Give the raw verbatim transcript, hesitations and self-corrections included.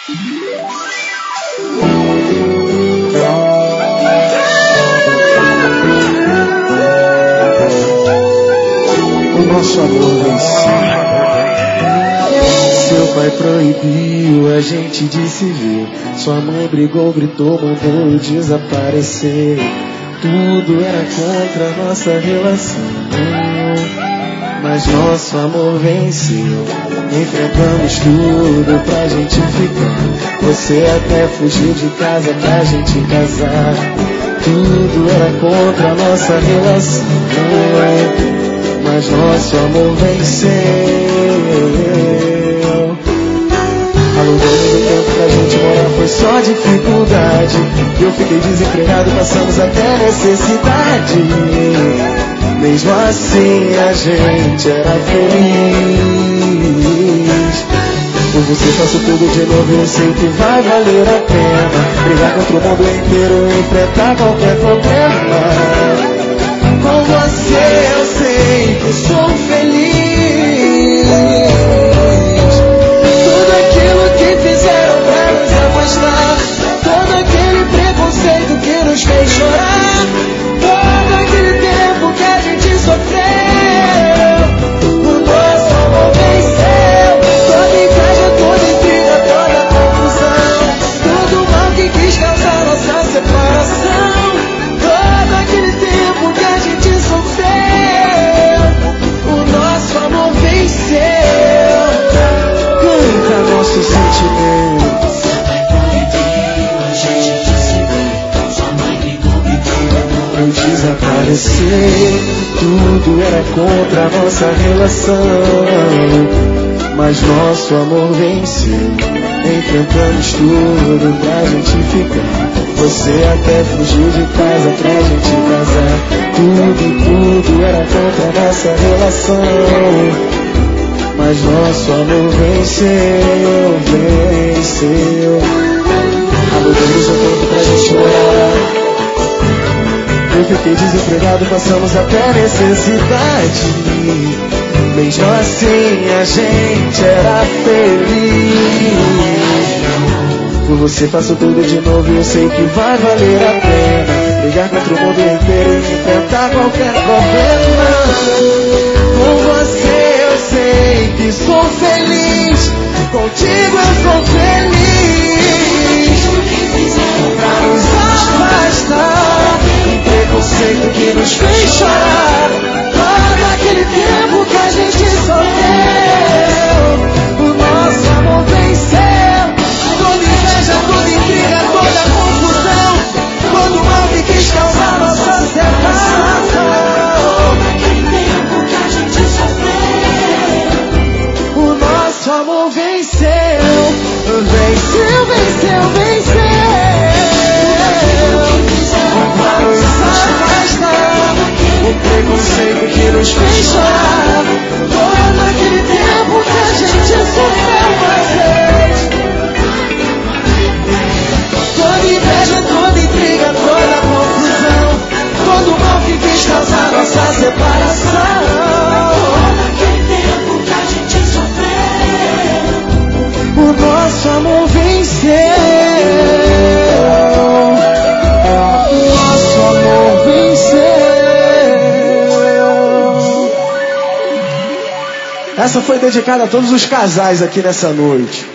O nosso amor venceu. Seu pai proibiu a gente de se ver. Sua mãe brigou, gritou, mandou desaparecer. Tudo era contra a nossa relação, mas nosso amor venceu. Enfrentamos tudo pra gente ficar. Você até fugiu de casa pra gente casar. Tudo era contra a nossa relação, mas nosso amor venceu. Alugamos o tempo pra gente morar, foi só dificuldade. Eu fiquei desempregado, passamos até necessidade. Mesmo assim a gente era feliz. Por você faço tudo de novo, eu sei que vai valer a pena. Brigar contra o mundo inteiro, enfrentar qualquer problema. Com você eu sei que sou feliz. Tudo aquilo que fizeram pra nos afastar, todo aquele preconceito que nos fez chorar, todo aquele tempo que a gente sofreu, o nosso amor venceu. Toda inveja, toda intriga, toda confusão, tudo mal que quis causar nossa separação, todo aquele tempo que a gente sofreu, o nosso amor venceu. Canta nossos sentimentos. Desaparecer, tudo era contra a nossa relação, mas nosso amor venceu. Enfrentamos tudo pra gente ficar. Você até fugiu de casa pra gente casar. Tudo, tudo era contra a nossa relação, mas nosso amor venceu, venceu. Alugamos o tempo pra gente morar. Eu fiquei desempregado, passamos até necessidade. Mesmo assim a gente era feliz. Por você faço tudo de novo e eu sei que vai valer a pena. Brigar contra o mundo inteiro e enfrentar qualquer problema. Com você eu sei que sou feliz. Contigo eu sou feliz. Pra nos afastar, preconceito que nos fez chorar, todo aquele tempo que a gente sofreu, o nosso amor venceu. Toda inveja, toda intriga, toda confusão, todo mal que quis causar nossa separação, todo aquele tempo que a gente sofreu, o nosso amor venceu, venceu, venceu, venceu. O preconceito que nos fez chorar, todo aquele tempo que a gente sofreu, mas toda inveja, toda intriga, toda confusão, todo mal que quis causar nossa separação, todo aquele tempo que a gente sofreu, o nosso amor venceu. Essa foi dedicada a todos os casais aqui nessa noite.